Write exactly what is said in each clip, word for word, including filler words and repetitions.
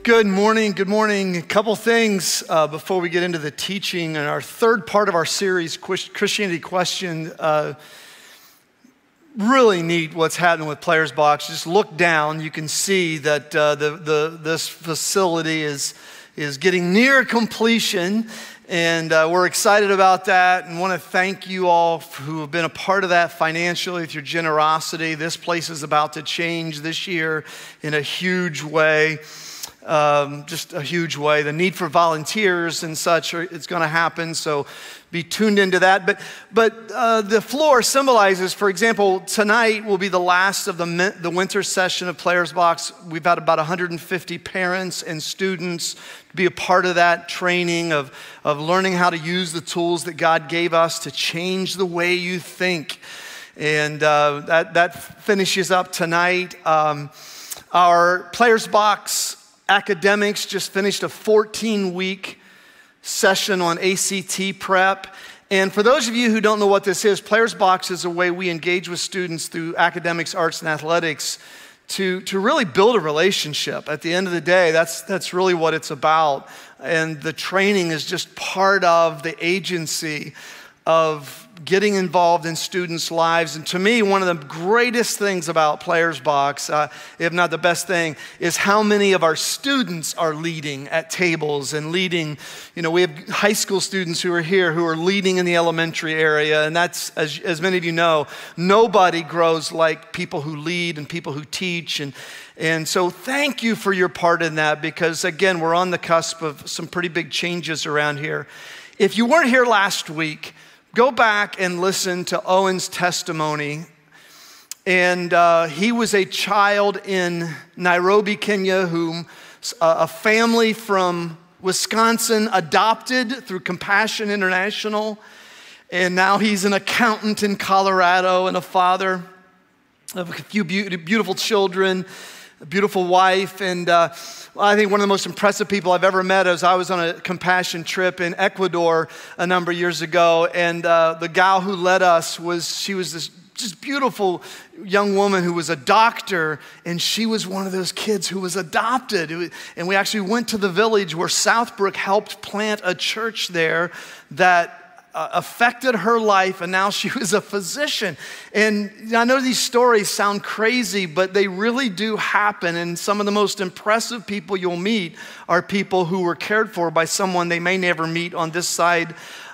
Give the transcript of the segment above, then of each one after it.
Good morning, good morning. A couple things uh, before we get into the teaching and our third part of our series, Christianity Questioned. Uh, really neat what's happening with Players Box. Just look down, you can see that uh, the, the this facility is, is getting near completion, and uh, we're excited about that and want to thank you all who have been a part of that financially with your generosity. This place is about to change this year in a huge way. Um, just a huge way. The need for volunteers and such, are, it's going to happen, so be tuned into that. But but uh, the floor symbolizes, for example, tonight will be the last of the, the winter session of Players Box. We've had about one hundred fifty parents and students be a part of that training of, of learning how to use the tools that God gave us to change the way you think. And uh, that, that finishes up tonight. Um, our Players Box academics just finished a fourteen-week session on A C T prep. And for those of you who don't know what this is, Players Box is a way we engage with students through academics, arts, and athletics to, to really build a relationship. At the end of the day, that's, that's really what it's about. And the training is just part of the agency of getting involved in students' lives. And to me, one of the greatest things about Players Box, uh, if not the best thing, is how many of our students are leading at tables and leading. You know, we have high school students who are here who are leading in the elementary area. And that's, as, as many of you know, nobody grows like people who lead and people who teach. And, and so thank you for your part in that, because again, we're on the cusp of some pretty big changes around here. If you weren't here last week, go back and listen to Owen's testimony. And uh, he was a child in Nairobi, Kenya, whom uh, a family from Wisconsin adopted through Compassion International. And now he's an accountant in Colorado and a father of a few be- beautiful children, a beautiful wife. And uh, I think one of the most impressive people I've ever met is I was on a Compassion trip in Ecuador a number of years ago, and uh, the gal who led us was, she was this just beautiful young woman who was a doctor, and she was one of those kids who was adopted. And we actually went to the village where Southbrook helped plant a church there that Uh, affected her life, and now she was a physician. And I know these stories sound crazy, but they really do happen. And some of the most impressive people you'll meet are people who were cared for by someone they may never meet on this side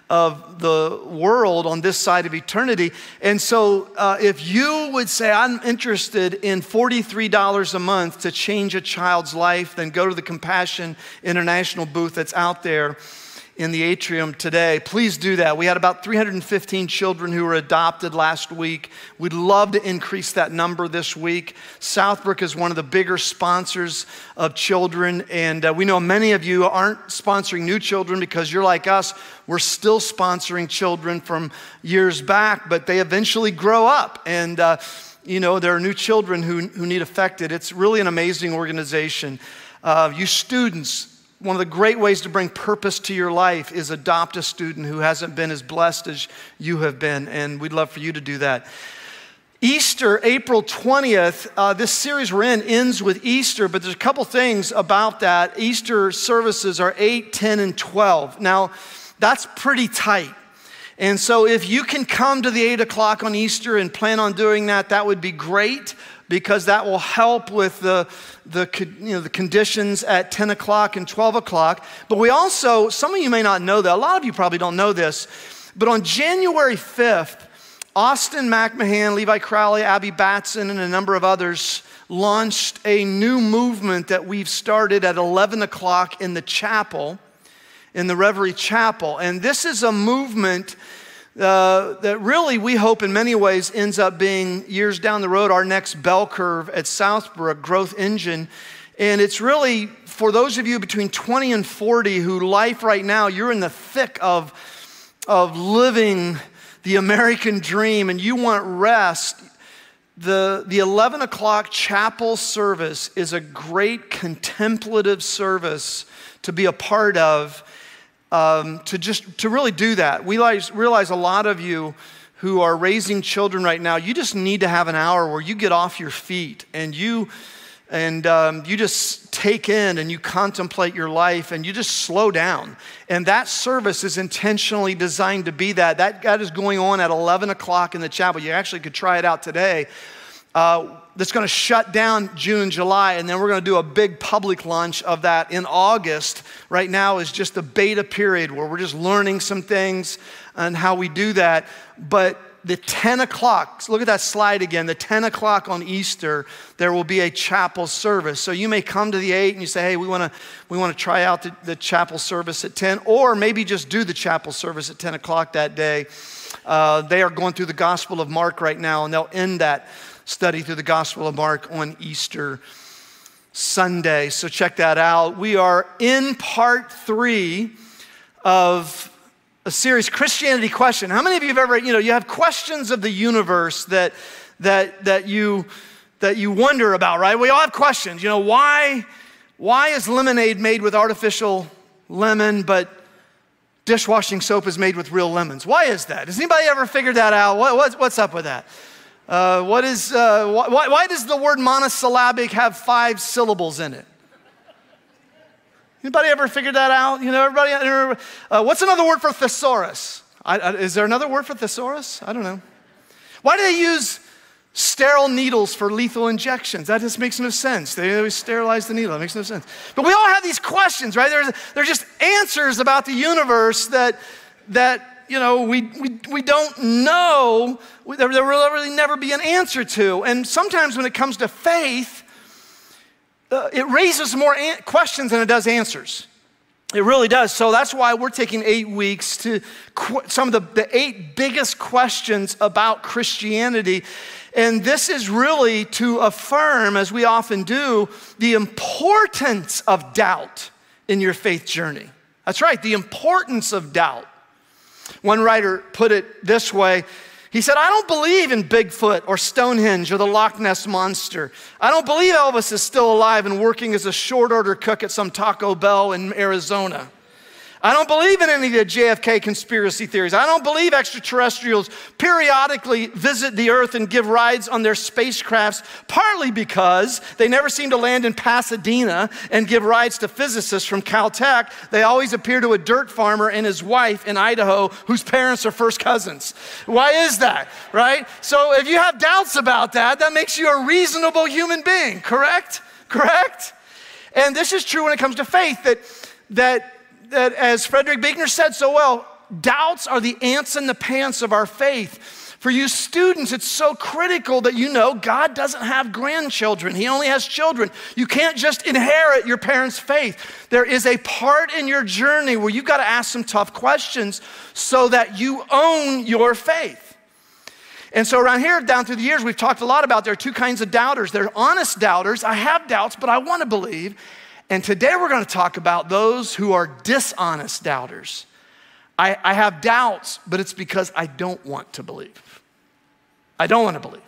of the world, on this side of eternity. And so uh, if you would say, I'm interested in forty-three dollars a month to change a child's life, then go to the Compassion International booth that's out there in the atrium today. Please do that. We had about three hundred fifteen children who were adopted last week. We'd love to increase that number this week. Southbrook is one of the bigger sponsors of children, and uh, we know many of you aren't sponsoring new children because you're like us. We're still sponsoring children from years back, but they eventually grow up, and uh, you know, there are new children who, who need affected. It's really an amazing organization. Uh, you students, one of the great ways to bring purpose to your life is adopt a student who hasn't been as blessed as you have been, and we'd love for you to do that. Easter, April twentieth, uh, this series we're in ends with Easter, but there's a couple things about that. Easter services are eight, ten, and twelve. Now, that's pretty tight. And so if you can come to the eight o'clock on Easter and plan on doing that, that would be great, because that will help with the, the, you know, the conditions at ten o'clock and twelve o'clock. But we also, some of you may not know that, a lot of you probably don't know this, but on January fifth, Austin McMahon, Levi Crowley, Abby Batson, and a number of others launched a new movement that we've started at eleven o'clock in the chapel, in the Reverie Chapel. And this is a movement Uh, that really, we hope in many ways ends up being, years down the road, our next bell curve at Southbrook, growth engine. And it's really for those of you between twenty and forty who life right now, you're in the thick of, of living the American dream and you want rest. The, the eleven o'clock chapel service is a great contemplative service to be a part of. Um, to just, to really do that. We realize, realize a lot of you who are raising children right now, you just need to have an hour where you get off your feet and you, and um, you just take in and you contemplate your life and you just slow down. And that service is intentionally designed to be that. That, that is going on at eleven o'clock in the chapel. You actually could try it out today. Uh, that's going to shut down June and July, and then we're going to do a big public launch of that in August. Right now is just the beta period where we're just learning some things and how we do that. But the ten o'clock, so look at that slide again, the ten o'clock on Easter, there will be a chapel service. So you may come to the eight and you say, hey, we want to we want to try out the, the chapel service at ten, or maybe just do the chapel service at ten o'clock that day. Uh, they are going through the Gospel of Mark right now, and they'll end that study through the Gospel of Mark on Easter Sunday. So check that out. We are in part three of a series, Christianity Question. How many of you have ever, you know, you have questions of the universe that that that you that you wonder about, right? We all have questions. You know, why why is lemonade made with artificial lemon, but dishwashing soap is made with real lemons? Why is that? Has anybody ever figured that out? What, what's, what's up with that? Uh, what is, uh, why, why does the word monosyllabic have five syllables in it? Anybody ever figured that out? You know, everybody, uh, what's another word for thesaurus? I, I, is there another word for thesaurus? I don't know. Why do they use sterile needles for lethal injections? That just makes no sense. They always sterilize the needle. That makes no sense. But we all have these questions, right? There's, there's just answers about the universe that, that you know, we, we, we don't know, there, there will really never be an answer to. And sometimes when it comes to faith, uh, it raises more an- questions than it does answers. It really does. So that's why we're taking eight weeks to qu- some of the, the eight biggest questions about Christianity. And this is really to affirm, as we often do, the importance of doubt in your faith journey. That's right, the importance of doubt. One writer put it this way. He said, I don't believe in Bigfoot or Stonehenge or the Loch Ness Monster. I don't believe Elvis is still alive and working as a short order cook at some Taco Bell in Arizona. I don't believe in any of the J F K conspiracy theories. I don't believe extraterrestrials periodically visit the earth and give rides on their spacecrafts, partly because they never seem to land in Pasadena and give rides to physicists from Caltech. They always appear to a dirt farmer and his wife in Idaho whose parents are first cousins. Why is that, right? So if you have doubts about that, that makes you a reasonable human being, correct? Correct? And this is true when it comes to faith, that that that as Frederick Buechner said so well, doubts are the ants in the pants of our faith. For you students, it's so critical that you know God doesn't have grandchildren. He only has children. You can't just inherit your parents' faith. There is a part in your journey where you've got to ask some tough questions so that you own your faith. And so around here, down through the years, we've talked a lot about there are two kinds of doubters. There are honest doubters. I have doubts, but I want to believe. And today we're going to talk about those who are dishonest doubters. I, I have doubts, but it's because I don't want to believe. I don't want to believe.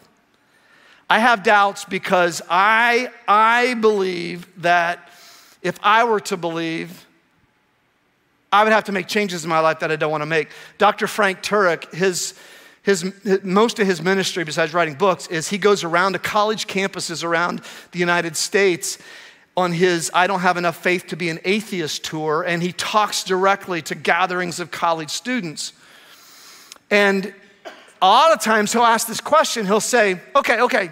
I have doubts because I, I believe that if I were to believe, I would have to make changes in my life that I don't want to make. Doctor Frank Turek, his, his, his, most of his ministry besides writing books is he goes around to college campuses around the United States on his I Don't Have Enough Faith to Be an Atheist tour, and he talks directly to gatherings of college students. And a lot of times he'll ask this question, he'll say, okay, okay,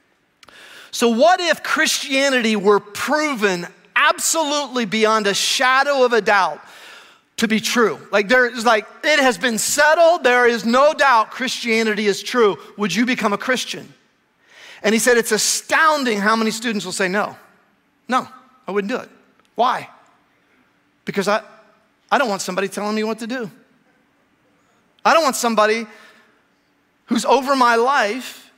so what if Christianity were proven absolutely beyond a shadow of a doubt to be true? Like there's like, it has been settled, there is no doubt Christianity is true. Would you become a Christian? And he said, it's astounding how many students will say no. No, I wouldn't do it. Why? Because I, I don't want somebody telling me what to do. I don't want somebody who's over my life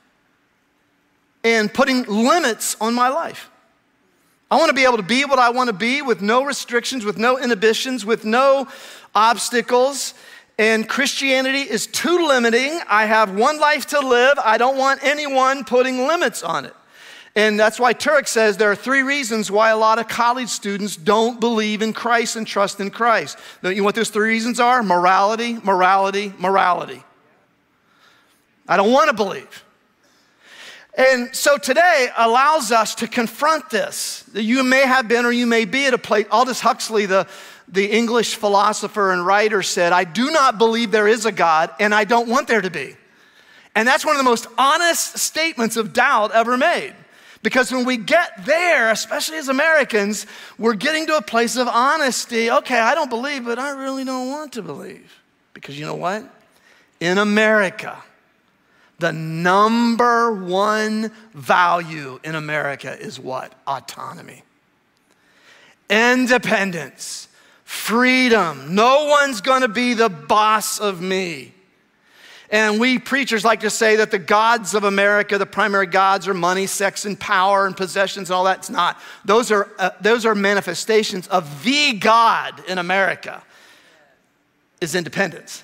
and putting limits on my life. I want to be able to be what I want to be with no restrictions, with no inhibitions, with no obstacles. And Christianity is too limiting. I have one life to live. I don't want anyone putting limits on it. And that's why Turek says there are three reasons why a lot of college students don't believe in Christ and trust in Christ. You know what those three reasons are? Morality, morality, morality. I don't want to believe. And so today allows us to confront this. You may have been or you may be at a place. Aldous Huxley, the, the English philosopher and writer, said, I do not believe there is a God and I don't want there to be. And that's one of the most honest statements of doubt ever made. Because when we get there, especially as Americans, we're getting to a place of honesty. Okay, I don't believe, but I really don't want to believe. Because you know what? In America, the number one value in America is what? Autonomy. Independence. Freedom. No one's gonna be the boss of me. And we preachers like to say that the gods of America, the primary gods are money, sex, and power, and possessions, and all that. It's not. Those are, uh, those are manifestations of the God in America is independence.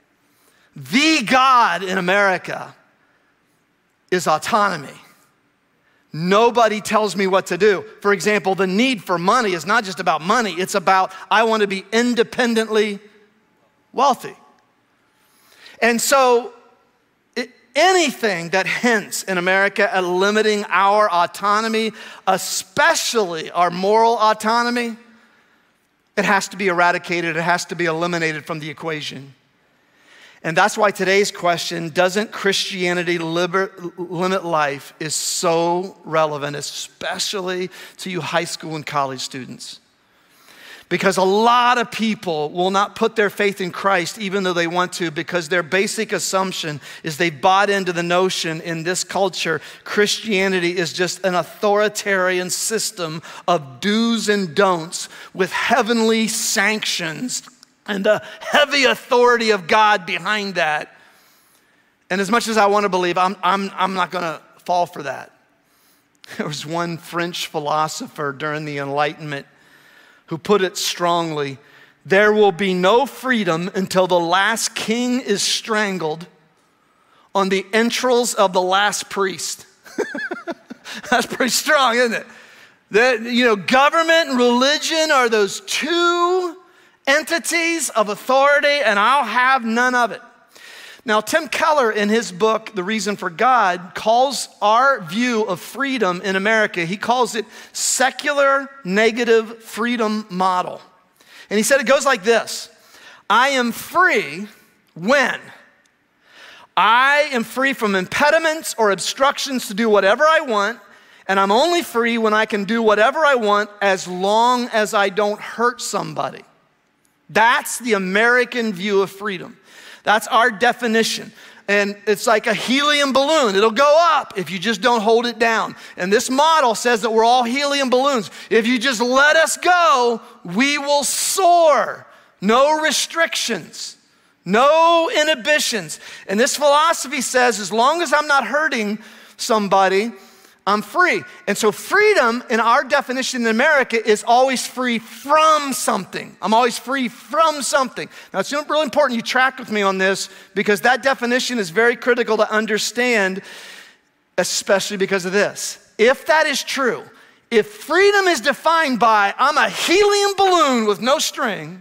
The God in America is autonomy. Nobody tells me what to do. For example, the need for money is not just about money. It's about, I want to be independently wealthy. And so it, anything that hints in America at limiting our autonomy, especially our moral autonomy, it has to be eradicated. It has to be eliminated from the equation. And that's why today's question, doesn't Christianity liber, limit life, is so relevant, especially to you high school and college students. Because a lot of people will not put their faith in Christ even though they want to, because their basic assumption is they bought into the notion in this culture, Christianity is just an authoritarian system of do's and don'ts with heavenly sanctions and the heavy authority of God behind that. And as much as I want to believe, I'm, I'm, I'm not going to fall for that. There was one French philosopher during the Enlightenment who put it strongly, there will be no freedom until the last king is strangled on the entrails of the last priest. That's pretty strong, isn't it? That, you know, government and religion are those two entities of authority, and I'll have none of it. Now, Tim Keller, in his book, The Reason for God, calls our view of freedom in America, he calls it secular negative freedom model. And he said it goes like this: I am free when I am free from impediments or obstructions to do whatever I want, and I'm only free when I can do whatever I want as long as I don't hurt somebody. That's the American view of freedom. That's our definition. And it's like a helium balloon. It'll go up if you just don't hold it down. And this model says that we're all helium balloons. If you just let us go, we will soar. No restrictions, no inhibitions. And this philosophy says as long as I'm not hurting somebody, I'm free. And so freedom in our definition in America is always free from something. I'm always free from something. Now it's really important you track with me on this, because that definition is very critical to understand, especially because of this. If that is true, if freedom is defined by I'm a helium balloon with no string,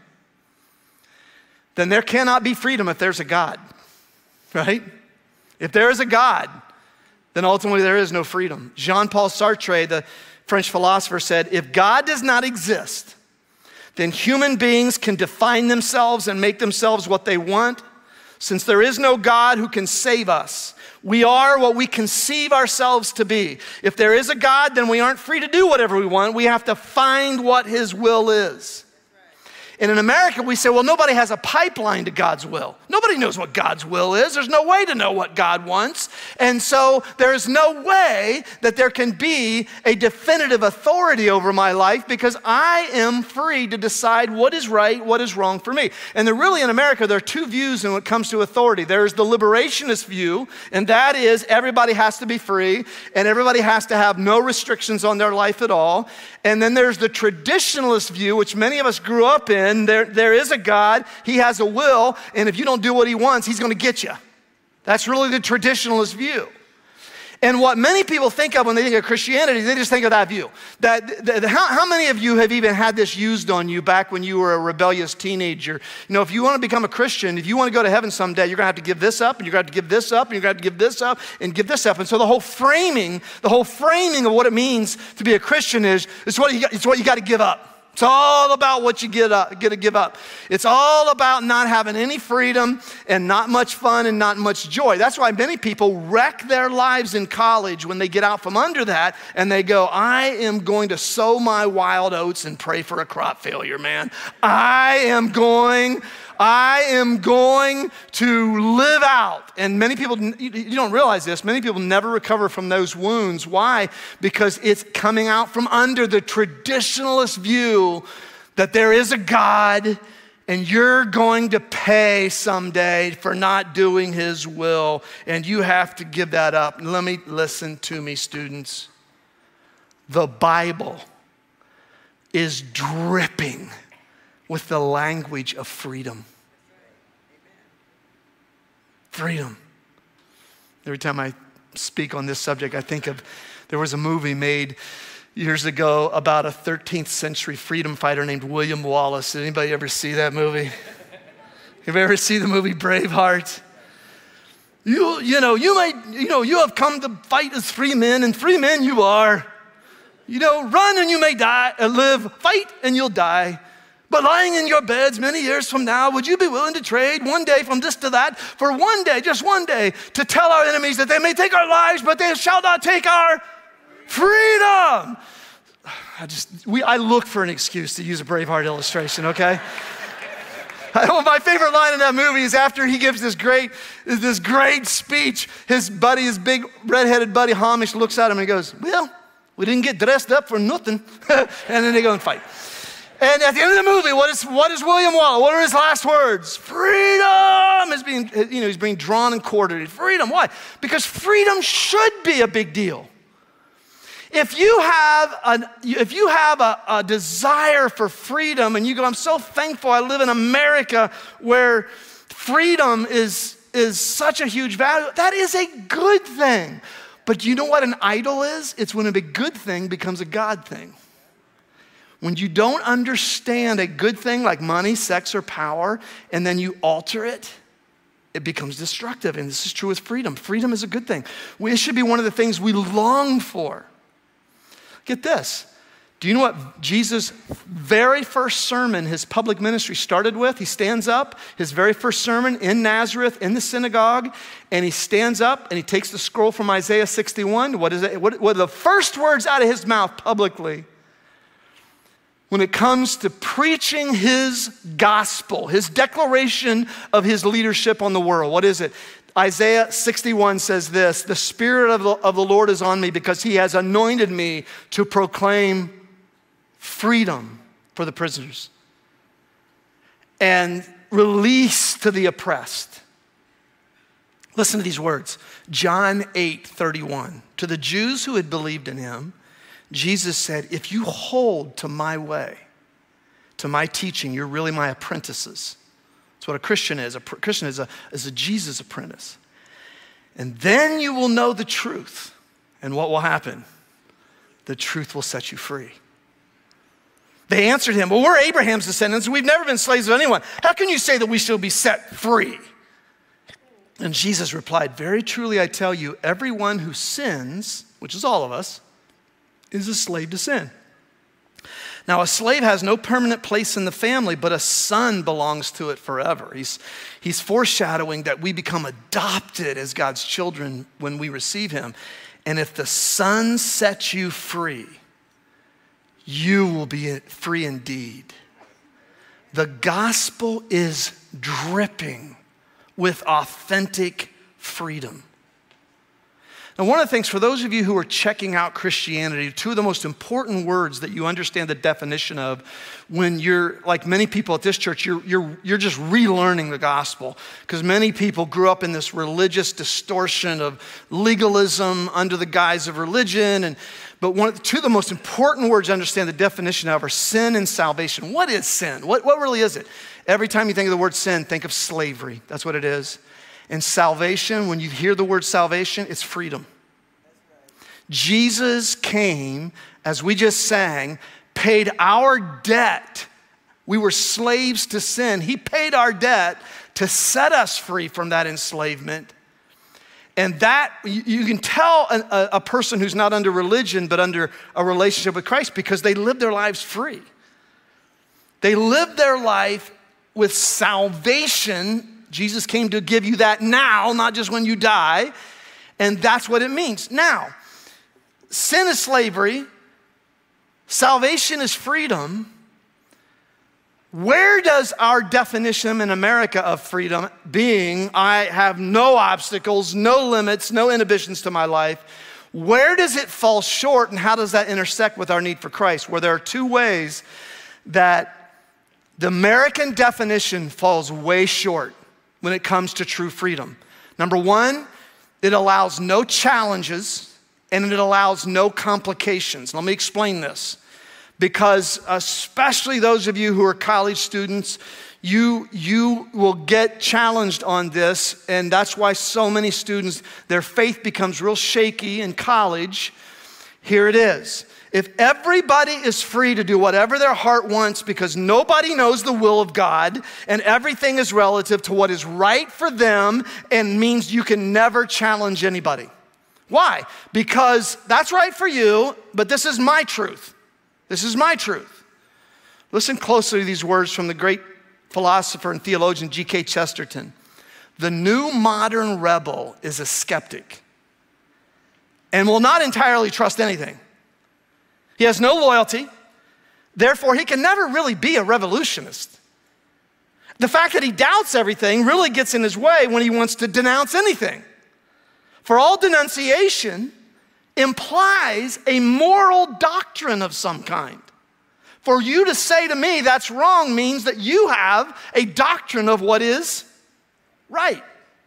then there cannot be freedom if there's a God, right? If there is a God, then ultimately there is no freedom. Jean-Paul Sartre, the French philosopher, said, if God does not exist, then human beings can define themselves and make themselves what they want. Since there is no God who can save us, we are what we conceive ourselves to be. If there is a God, then we aren't free to do whatever we want. We have to find what his will is. And in America, we say, well, nobody has a pipeline to God's will. Nobody knows what God's will is. There's no way to know what God wants. And so there's no way that there can be a definitive authority over my life, because I am free to decide what is right, what is wrong for me. And there really, in America, there are two views when it comes to authority. There's the liberationist view, and that is everybody has to be free, and everybody has to have no restrictions on their life at all. And then there's the traditionalist view, which many of us grew up in. There, there is a God, he has a will, and if you don't do what he wants, he's gonna get you. That's really the traditionalist view. And what many people think of when they think of Christianity, they just think of that view. That, that how, how many of you have even had this used on you back when you were a rebellious teenager? You know, if you want to become a Christian, if you want to go to heaven someday, you're going to have to give this up, and you're going to have to give this up, and you're going to have to give this up, and give this up. And so the whole framing, the whole framing of what it means to be a Christian is, it's what you got, it's what you got to give up. It's all about what you get up, get to give up. It's all about not having any freedom and not much fun and not much joy. That's why many people wreck their lives in college when they get out from under that and they go, I am going to sow my wild oats and pray for a crop failure, man. I am going... I am going to live out. And many people, you don't realize this, many people never recover from those wounds. Why? Because it's coming out from under the traditionalist view that there is a God and you're going to pay someday for not doing his will, and you have to give that up. Let me listen to me, students. The Bible is dripping with the language of freedom. Freedom. Every time I speak on this subject, I think of, there was a movie made years ago about a thirteenth century freedom fighter named William Wallace. Did anybody ever see that movie? Have you ever seen the movie Braveheart? You, you know, you might, you know, you have come to fight as free men, and free men you are. You know, run and you may die, uh, live, fight and you'll die. But lying in your beds many years from now, would you be willing to trade one day from this to that for one day, just one day, to tell our enemies that they may take our lives, but they shall not take our freedom? I just, we, I look for an excuse to use a Braveheart illustration, okay? I know my favorite line in that movie is after he gives this great, this great speech, his buddy, his big redheaded buddy Hamish looks at him and he goes, well, we didn't get dressed up for nothing. And then they go and fight. And at the end of the movie, what is, what is William Wallace? What are his last words? Freedom is being, you know, he's being drawn and quartered. Freedom, why? Because freedom should be a big deal. If you have, an, if you have a, a desire for freedom and you go, I'm so thankful I live in America where freedom is, is such a huge value, that is a good thing. But do you know what an idol is? It's when a big good thing becomes a God thing. When you don't understand a good thing like money, sex, or power, and then you alter it, it becomes destructive. And this is true with freedom. Freedom is a good thing. It should be one of the things we long for. Get this. Do you know what Jesus' very first sermon, his public ministry started with? He stands up, his very first sermon in Nazareth, in the synagogue, and he stands up and he takes the scroll from Isaiah sixty-one. What is it? What, what are the first words out of his mouth publicly? When it comes to preaching his gospel, his declaration of his leadership on the world, what is it? Isaiah sixty-one says this, the Spirit of the, of the Lord is on me because he has anointed me to proclaim freedom for the prisoners and release to the oppressed. Listen to these words, John eight thirty-one. To the Jews who had believed in him, Jesus said, if you hold to my way, to my teaching, you're really my apprentices. That's what a Christian is. A Christian is a, is a Jesus apprentice. And then you will know the truth. And what will happen? The truth will set you free. They answered him, well, we're Abraham's descendants. We've never been slaves of anyone. How can you say that we shall be set free? And Jesus replied, very truly I tell you, everyone who sins, which is all of us, is a slave to sin. Now, a slave has no permanent place in the family, but a son belongs to it forever. He's, he's foreshadowing that we become adopted as God's children when we receive him. And if the son sets you free, you will be free indeed. The gospel is dripping with authentic freedom. Now, one of the things, for those of you who are checking out Christianity, two of the most important words that you understand the definition of when you're, like many people at this church, you're, you're, you're just relearning the gospel. Because many people grew up in this religious distortion of legalism under the guise of religion. And, but one of the, two of the most important words to understand the definition of are sin and salvation. What is sin? What, what really is it? Every time you think of the word sin, think of slavery. That's what it is. And salvation, when you hear the word salvation, it's freedom. Jesus came, as we just sang, paid our debt. We were slaves to sin. He paid our debt to set us free from that enslavement. And that, you, you can tell a, a person who's not under religion, but under a relationship with Christ, because they live their lives free. They live their life with salvation. Jesus came to give you that now, not just when you die. And that's what it means. Now, sin is slavery. Salvation is freedom. Where does our definition in America of freedom, being I have no obstacles, no limits, no inhibitions to my life, where does it fall short, and how does that intersect with our need for Christ? Where there are two ways that the American definition falls way short when it comes to true freedom. Number one, it allows no challenges and it allows no complications. Let me explain this. Because especially those of you who are college students, you, you will get challenged on this, and that's why so many students, their faith becomes real shaky in college. Here it is. If everybody is free to do whatever their heart wants because nobody knows the will of God and everything is relative to what is right for them and means you can never challenge anybody. Why? Because that's right for you, but this is my truth. This is my truth. Listen closely to these words from the great philosopher and theologian G K Chesterton. The new modern rebel is a skeptic and will not entirely trust anything. He has no loyalty. Therefore, he can never really be a revolutionist. The fact that he doubts everything really gets in his way when he wants to denounce anything. For all denunciation implies a moral doctrine of some kind. For you to say to me that's wrong means that you have a doctrine of what is right.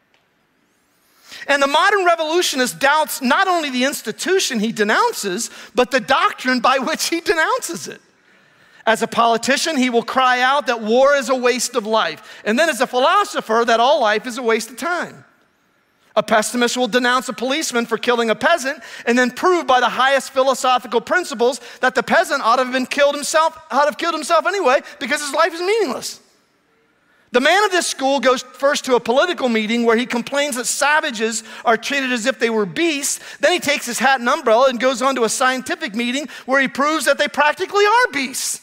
And the modern revolutionist doubts not only the institution he denounces, but the doctrine by which he denounces it. As a politician, he will cry out that war is a waste of life. And then as a philosopher, that all life is a waste of time. A pessimist will denounce a policeman for killing a peasant and then prove by the highest philosophical principles that the peasant ought to have been killed himself, ought to have killed himself anyway because his life is meaningless. The man of this school goes first to a political meeting where he complains that savages are treated as if they were beasts. Then he takes his hat and umbrella and goes on to a scientific meeting where he proves that they practically are beasts.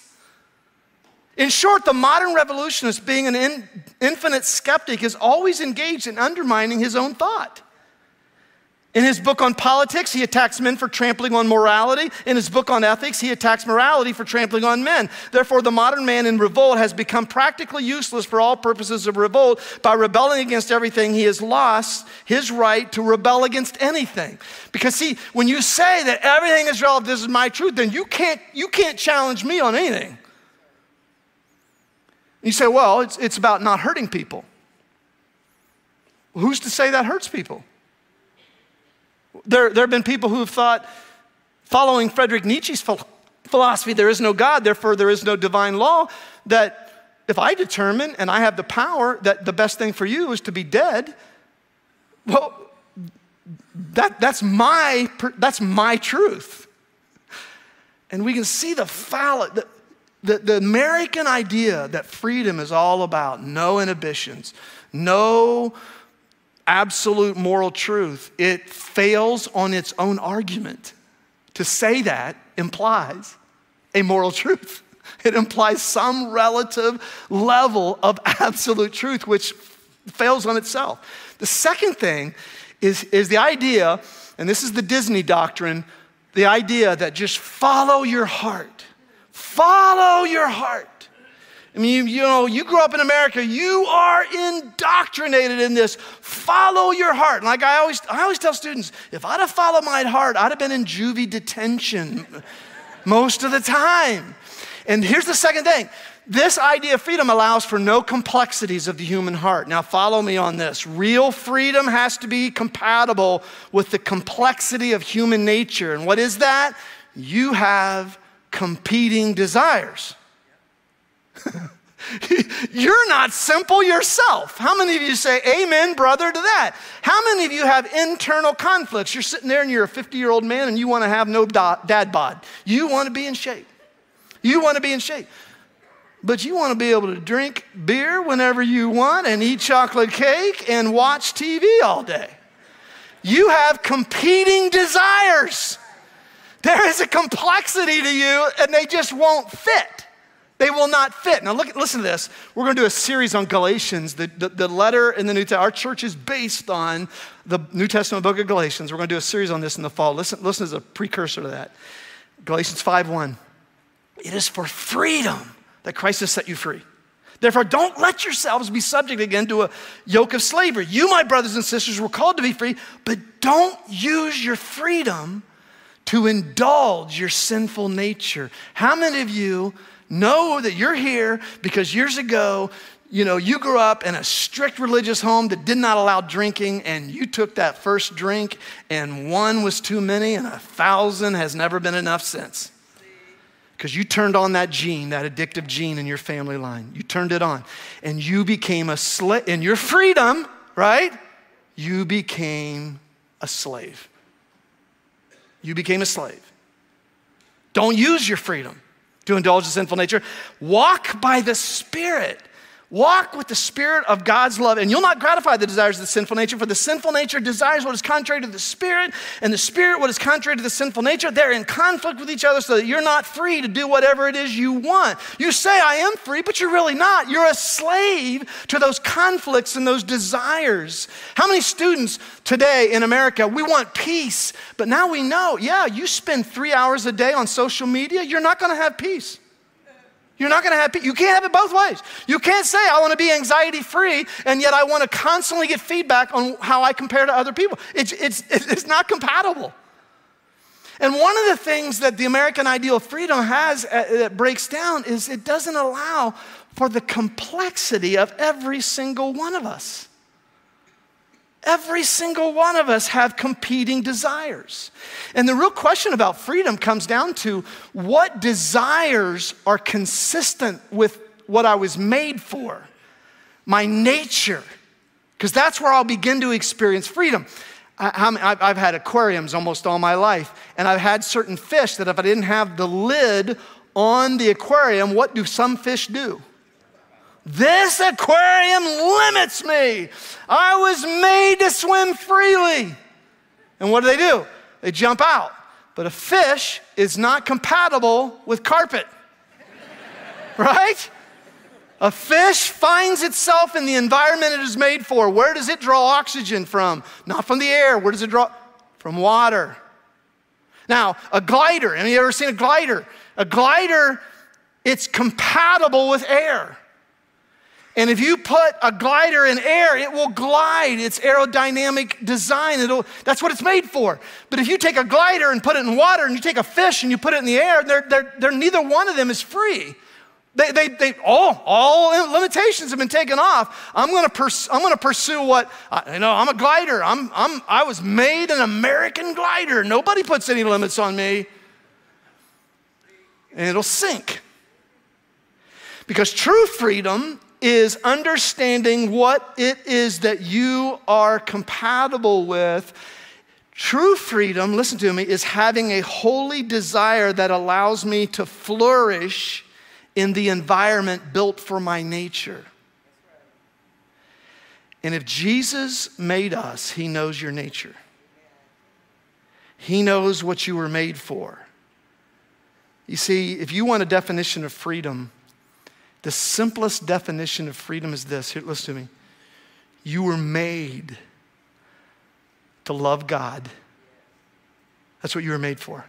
In short, the modern revolutionist, being an in, infinite skeptic, is always engaged in undermining his own thought. In his book on politics, he attacks men for trampling on morality. In his book on ethics, he attacks morality for trampling on men. Therefore, the modern man in revolt has become practically useless for all purposes of revolt. By rebelling against everything, he has lost his right to rebel against anything. Because see, when you say that everything is relative, this is my truth, then you can't, you can't challenge me on anything. You say, well, it's, it's about not hurting people. Well, who's to say that hurts people? There, there have been people who have thought, following Friedrich Nietzsche's philosophy, there is no God, therefore there is no divine law, that if I determine and I have the power that the best thing for you is to be dead, well, that, that's, my, that's my truth. And we can see the fallacy. The, The, the American idea that freedom is all about no inhibitions, no absolute moral truth, it fails on its own argument. To say that implies a moral truth. It implies some relative level of absolute truth, which fails on itself. The second thing is, is the idea, and this is the Disney doctrine, the idea that just follow your heart. Follow your heart. I mean, you, you know, you grew up in America, you are indoctrinated in this. Follow your heart. And like I always, I always tell students, if I'd have followed my heart, I'd have been in juvie detention most of the time. And here's the second thing. This idea of freedom allows for no complexities of the human heart. Now follow me on this. Real freedom has to be compatible with the complexity of human nature. And what is that? You have competing desires. You're not simple yourself. How many of you say amen, brother, to that? How many of you have internal conflicts? You're sitting there and you're a fifty-year-old man and you want to have no dad bod. You want to be in shape. You want to be in shape. But you want to be able to drink beer whenever you want and eat chocolate cake and watch T V all day. You have competing desires. There is a complexity to you and they just won't fit. They will not fit. Now look, listen to this. We're going to do a series on Galatians. The, the, the letter in the New Testament, our church is based on the New Testament book of Galatians. We're going to do a series on this in the fall. Listen, listen as a precursor to that. Galatians five one. It is for freedom that Christ has set you free. Therefore, don't let yourselves be subject again to a yoke of slavery. You, my brothers and sisters, were called to be free, but don't use your freedom to indulge your sinful nature. How many of you know that you're here because years ago, you know, you grew up in a strict religious home that did not allow drinking, and you took that first drink, and one was too many, and a thousand has never been enough since. Because you turned on that gene, that addictive gene in your family line. You turned it on, and you became a slave. In your freedom, right? You became a slave. You became a slave. Don't use your freedom to indulge the sinful nature. Walk by the Spirit. Walk with the Spirit of God's love, and you'll not gratify the desires of the sinful nature, for the sinful nature desires what is contrary to the Spirit, and the Spirit what is contrary to the sinful nature. They're in conflict with each other so that you're not free to do whatever it is you want. You say, I am free, but you're really not. You're a slave to those conflicts and those desires. How many students today in America, we want peace, but now we know, yeah, you spend three hours a day on social media, you're not gonna have peace. You're not gonna have peace. You can't have it both ways. You can't say, I wanna be anxiety-free, and yet I wanna constantly get feedback on how I compare to other people. It's, it's, it's not compatible. And one of the things that the American ideal of freedom has, uh, that breaks down, is it doesn't allow for the complexity of every single one of us. Every single one of us have competing desires. And the real question about freedom comes down to what desires are consistent with what I was made for, my nature, because that's where I'll begin to experience freedom. I, I've had aquariums almost all my life, and I've had certain fish that if I didn't have the lid on the aquarium, what do some fish do? This aquarium limits me. I was made to swim freely. And what do they do? They jump out. But a fish is not compatible with carpet, right? A fish finds itself in the environment it is made for. Where does it draw oxygen from? Not from the air. Where does it draw? From water. Now, a glider, have you ever seen a glider? A glider, it's compatible with air. And if you put a glider in air, it will glide. It's aerodynamic design. It'll, that's what it's made for. But if you take a glider and put it in water, and you take a fish and you put it in the air, they're, they're, they're, neither one of them is free. They, they, they, all, all limitations have been taken off. I'm gonna, pers- I'm gonna pursue what, you know, I'm a glider. I'm, I'm, I was made an American glider. Nobody puts any limits on me. And it'll sink. Because true freedom is understanding what it is that you are compatible with. True freedom, listen to me, is having a holy desire that allows me to flourish in the environment built for my nature. And if Jesus made us, he knows your nature. He knows what you were made for. You see, if you want a definition of freedom, the simplest definition of freedom is this. Here, listen to me. You were made to love God. That's what you were made for.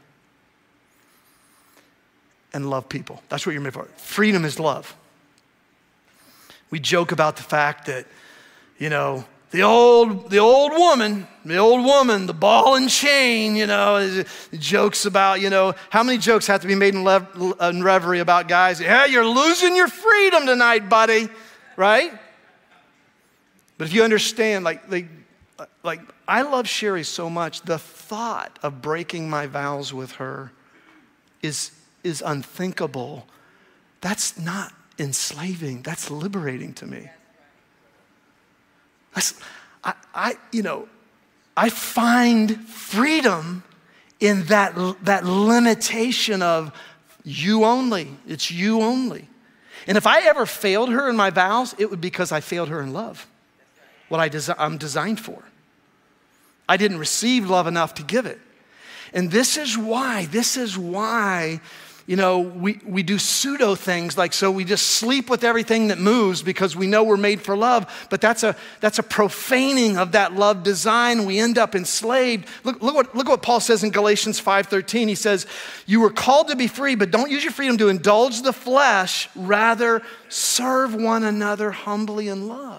And love people. That's what you're made for. Freedom is love. We joke about the fact that, you know, the old, the old woman, the old woman, the ball and chain, you know, jokes about, you know, how many jokes have to be made in, lev- in reverie about guys? Yeah, you're losing your freedom tonight, buddy, right? But if you understand, like, like, like I love Sherry so much, the thought of breaking my vows with her is, is unthinkable. That's not enslaving. That's liberating to me. That's, I, I, you know, I find freedom in that, that limitation of you only. It's you only. And if I ever failed her in my vows, it would be because I failed her in love, what I desi- I'm designed for. I didn't receive love enough to give it. And this is why, this is why, you know, we, we do pseudo things like, so we just sleep with everything that moves because we know we're made for love, but that's a, that's a profaning of that love design. We end up enslaved. Look, look, what, look what Paul says in Galatians five thirteen. He says, you were called to be free, but don't use your freedom to indulge the flesh. Rather, serve one another humbly in love.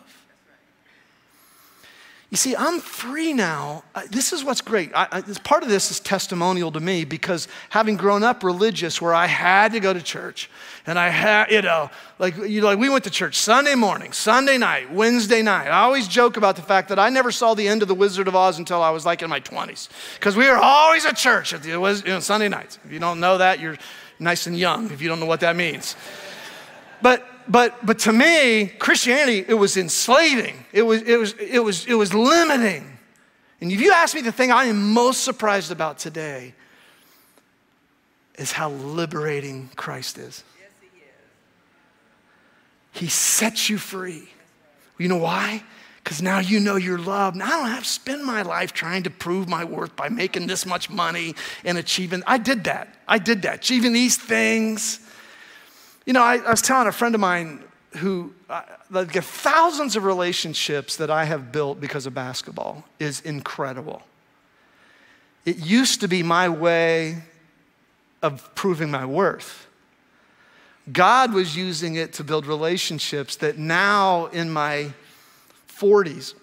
You see, I'm free now. This is what's great. I, I, part of this is testimonial to me because having grown up religious where I had to go to church and I had, you know, like, you know, like we went to church Sunday morning, Sunday night, Wednesday night. I always joke about the fact that I never saw the end of The Wizard of Oz until I was like in my twenties because we were always at church at the, you know, Sunday nights. If you don't know that, you're nice and young if you don't know what that means. But But but to me, Christianity, it was enslaving. It was it was it was it was limiting. And if you ask me the thing I am most surprised about today is how liberating Christ is. Yes, he is. He sets you free. You know why? Because now you know you're loved. Now I don't have to spend my life trying to prove my worth by making this much money and achieving. I did that. I did that. Achieving these things. You know, I, I was telling a friend of mine who, uh, like thousands of relationships that I have built because of basketball is incredible. It used to be my way of proving my worth. God was using it to build relationships that now in my forties,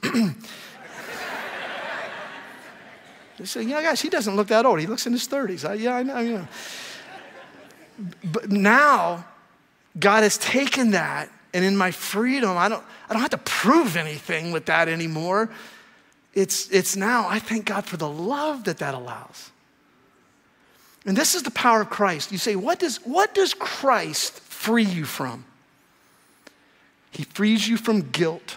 they say, you know, guys, he doesn't look that old. He looks in his thirties. I, yeah, I know, you know. But now, God has taken that, and in my freedom, I don't, I don't have to prove anything with that anymore. It's, it's now, I thank God for the love that that allows. And this is the power of Christ. You say, what does, what does Christ free you from? He frees you from guilt.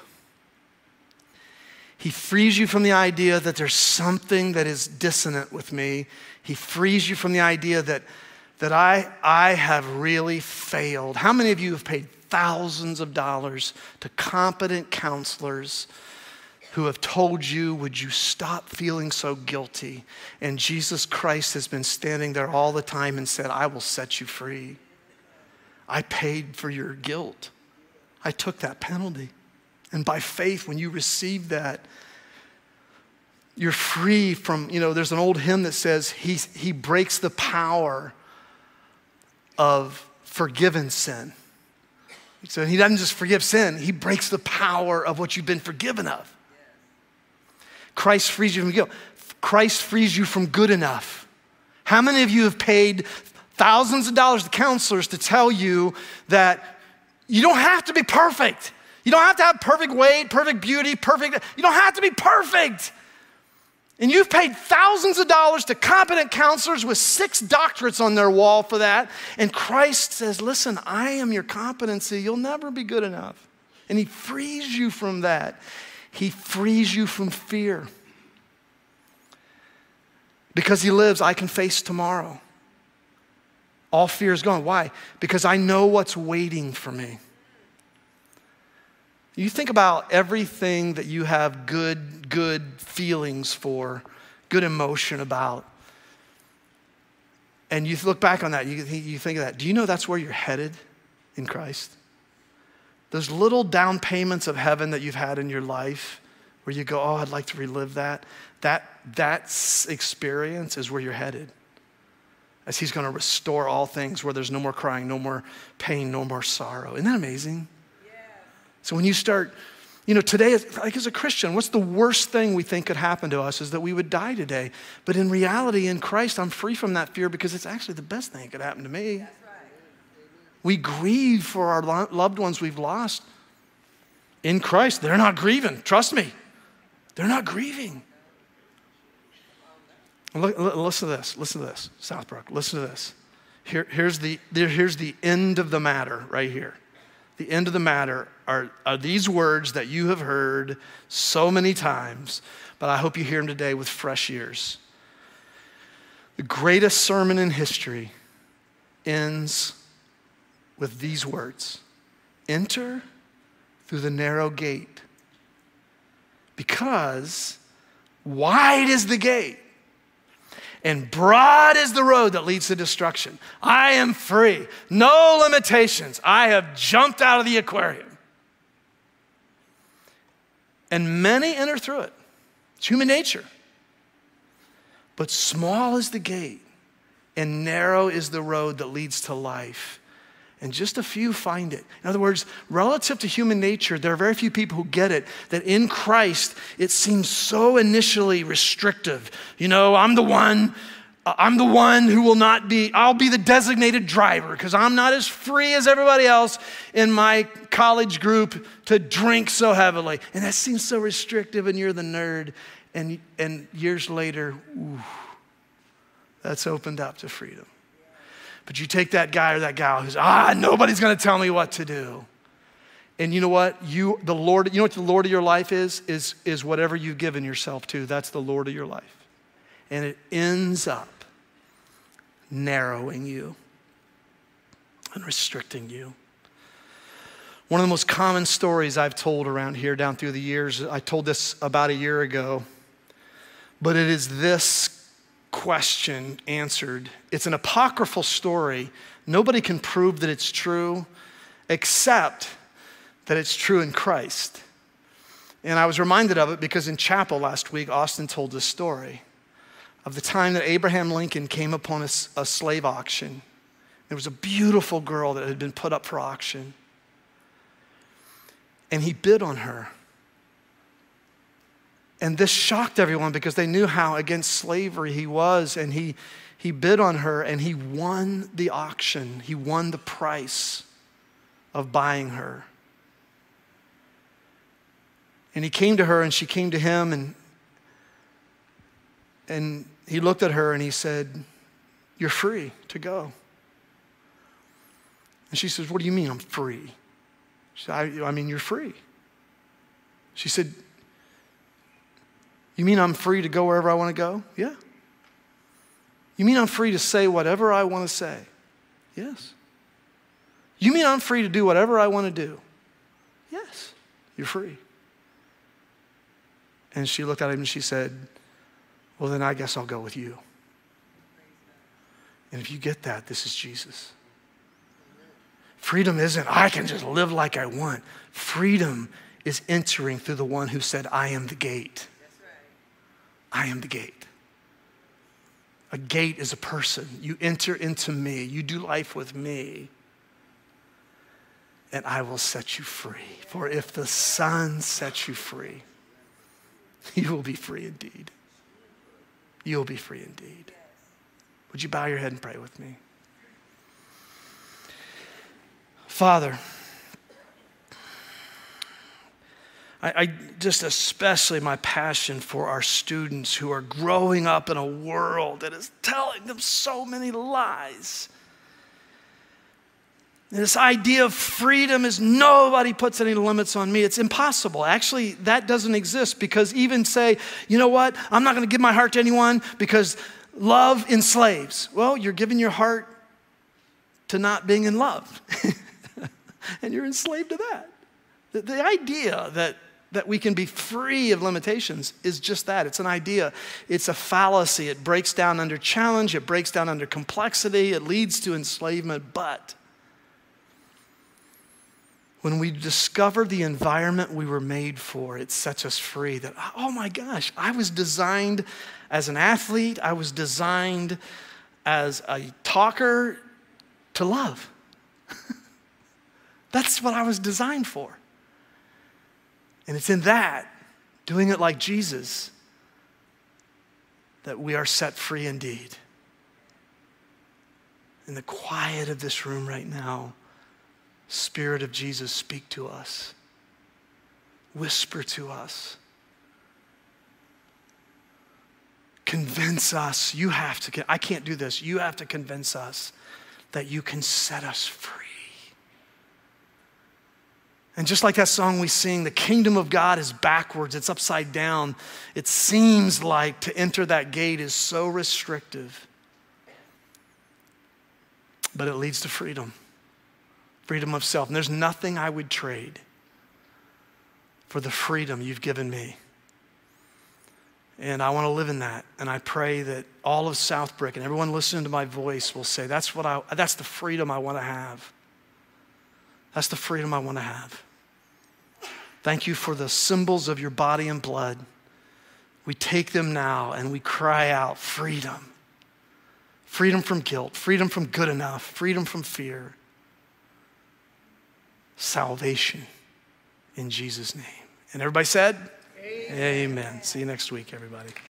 He frees you from the idea that there's something that is dissonant with me. He frees you from the idea that that I, I have really failed. How many of you have paid thousands of dollars to competent counselors who have told you, would you stop feeling so guilty? And Jesus Christ has been standing there all the time and said, I will set you free. I paid for your guilt. I took that penalty. And by faith, when you receive that, you're free from, you know, there's an old hymn that says, he, he breaks the power of forgiven sin. So he doesn't just forgive sin, he breaks the power of what you've been forgiven of. Christ frees you from guilt. Christ frees you from good enough. How many of you have paid thousands of dollars to counselors to tell you that you don't have to be perfect? You don't have to have perfect weight, perfect beauty, perfect, you don't have to be perfect. And you've paid thousands of dollars to competent counselors with six doctorates on their wall for that. And Christ says, listen, I am your competency. You'll never be good enough. And he frees you from that. He frees you from fear. Because he lives, I can face tomorrow. All fear is gone. Why? Because I know what's waiting for me. You think about everything that you have good, good feelings for, good emotion about, and you look back on that, you, you think of that. Do you know that's where you're headed in Christ? Those little down payments of heaven that you've had in your life where you go, oh, I'd like to relive that. That, that experience is where you're headed. As he's going to restore all things where there's no more crying, no more pain, no more sorrow. Isn't that amazing? So when you start, you know, today, like as a Christian, what's the worst thing we think could happen to us is that we would die today. But in reality, in Christ, I'm free from that fear because it's actually the best thing that could happen to me. That's right. We grieve for our loved ones we've lost. In Christ, they're not grieving. Trust me. They're not grieving. Look, listen to this. Listen to this. Southbrook, listen to this. Here, here's, the, here's the end of the matter right here. the end of the matter are, are these words that you have heard so many times, but I hope you hear them today with fresh ears. The greatest sermon in history ends with these words: enter through the narrow gate, because wide is the gate and broad is the road that leads to destruction. I am free, no limitations. I have jumped out of the aquarium. And many enter through it. It's human nature. But small is the gate and narrow is the road that leads to life. And just a few find it. In other words, relative to human nature, there are very few people who get it, that in Christ, it seems so initially restrictive. You know, I'm the one, I'm the one who will not be, I'll be the designated driver because I'm not as free as everybody else in my college group to drink so heavily. And that seems so restrictive, and you're the nerd. And, and years later, ooh, that's opened up to freedom. But you take that guy or that gal who's, ah, nobody's gonna tell me what to do. And you know what? You, the Lord, you know what the Lord of your life is? Is, is whatever you've given yourself to. That's the Lord of your life. And it ends up narrowing you and restricting you. One of the most common stories I've told around here down through the years, I told this about a year ago, but it is this question answered. It's an apocryphal story. Nobody can prove that it's true except that it's true in Christ. And I was reminded of it because in chapel last week, Austin told this story of the time that Abraham Lincoln came upon a, a slave auction. There was a beautiful girl that had been put up for auction. And he bid on her. And this shocked everyone because they knew how against slavery he was. And he, he bid on her and he won the auction. He won the price of buying her. And he came to her and she came to him, and, and he looked at her and he said, "You're free to go." And she says, "What do you mean I'm free?" She said, I, I mean, you're free. She said, "You mean I'm free to go wherever I want to go?" "Yeah." "You mean I'm free to say whatever I want to say?" "Yes." "You mean I'm free to do whatever I want to do?" "Yes, you're free." And she looked at him and she said, "Well, then I guess I'll go with you." And if you get that, this is Jesus. Freedom isn't, I can just live like I want. Freedom is entering through the one who said, "I am the gate." I am the gate. A gate is a person. You enter into me. You do life with me. And I will set you free. For if the Son sets you free, you will be free indeed. You will be free indeed. Would you bow your head and pray with me? Father, I, I just especially my passion for our students who are growing up in a world that is telling them so many lies. And this idea of freedom is nobody puts any limits on me. It's impossible. Actually, that doesn't exist, because even say, you know what, I'm not going to give my heart to anyone because love enslaves. Well, you're giving your heart to not being in love. And you're enslaved to that. The, the idea that, that we can be free of limitations is just that. It's an idea. It's a fallacy. It breaks down under challenge. It breaks down under complexity. It leads to enslavement. But when we discover the environment we were made for, it sets us free. That, oh my gosh, I was designed as an athlete. I was designed as a talker to love. That's what I was designed for. And it's in that, doing it like Jesus, that we are set free indeed. In the quiet of this room right now, Spirit of Jesus, speak to us. Whisper to us. Convince us. You have to, I can't do this. You have to convince us that you can set us free. And just like that song we sing, the kingdom of God is backwards, it's upside down. It seems like to enter that gate is so restrictive. But it leads to freedom, freedom of self. And there's nothing I would trade for the freedom you've given me. And I want to live in that. And I pray that all of Southbrick and everyone listening to my voice will say, that's what I, that's the freedom I want to have. That's the freedom I want to have. Thank you for the symbols of your body and blood. We take them now and we cry out freedom. Freedom from guilt, freedom from good enough, freedom from fear. Salvation in Jesus' name. And everybody said, amen. Amen. See you next week, everybody.